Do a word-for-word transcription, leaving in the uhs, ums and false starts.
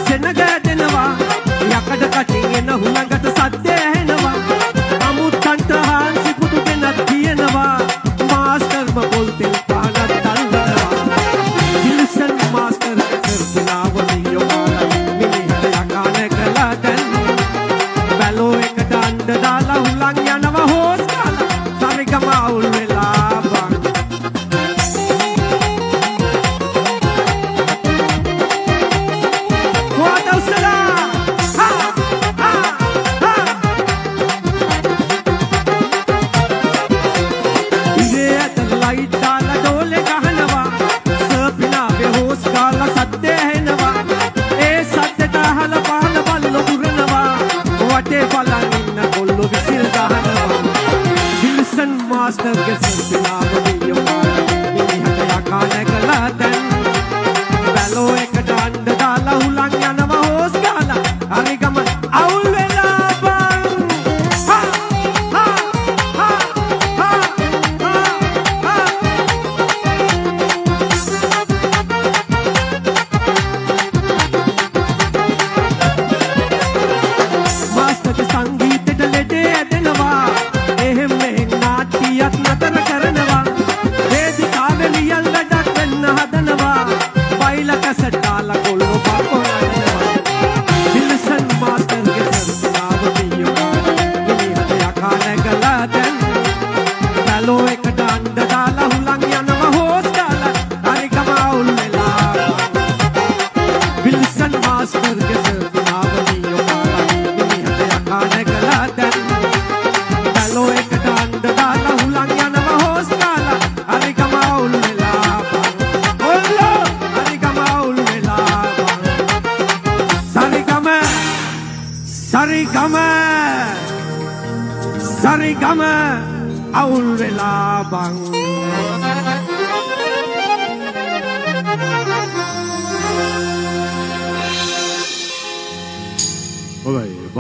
සෙනග දෙනවා යකඩ කටින් එන හුළඟට සද්දය ඇහෙනවා අමුත්තන්ට හාන්සි පුතු දෙනක් කියනවා මාස්ටර්ම පොල් තෙල් පානක් තල්වනවා විල්සන් මාස්ටර් කරපිනාව නියෝමාලා මිනිහට යකා නැගලා දැන් බැලෝ එකට අඬ දාලා හුළං යනවා හොස් කාලා සරිගම අවුල් වෙලා බං मास्टर के सर पे नाम दियो मिनिहट යකා නැගලා දැන් බැලෝ එකට අඬ දාලා හුළං යනවා හොස් ගාලා හරි ගම අවුල් වෙලා බං හා හා හා හා හා මාස්ටර් के සංගීතෙට ලෙඩේ ඇදෙනවා එහෙම නාටියක් නතර කරනවා වේදිකාවේ ලියල් වැඩක් වෙන්න හදනවා බයිලා කැසට් දාලා කොල්ලෝ පාපෝ නඩනවා විල්සන් මාස්ටර්ගේ සර්පනාව දියෝ මිනිහට යකා නැගලා දැන් බැලෝ එකට අඬ දාලා හුළං යනවා හොස් දාලා හරි ගම අවුල් වෙලා විල්සන් මාස්ටර්ගේ සර්පනාව දියෝ මිනිහට යකා නැගලා දැන් බැලෝ එකට අඬ දාලා හුළං යනවා හොස් දාලා හරි ගම අවුල් වෙලා ඔල්ලෝ හරි ගම අවුල් වෙලා සරිගම සරිගම සරිගම අවුල් වෙලා බං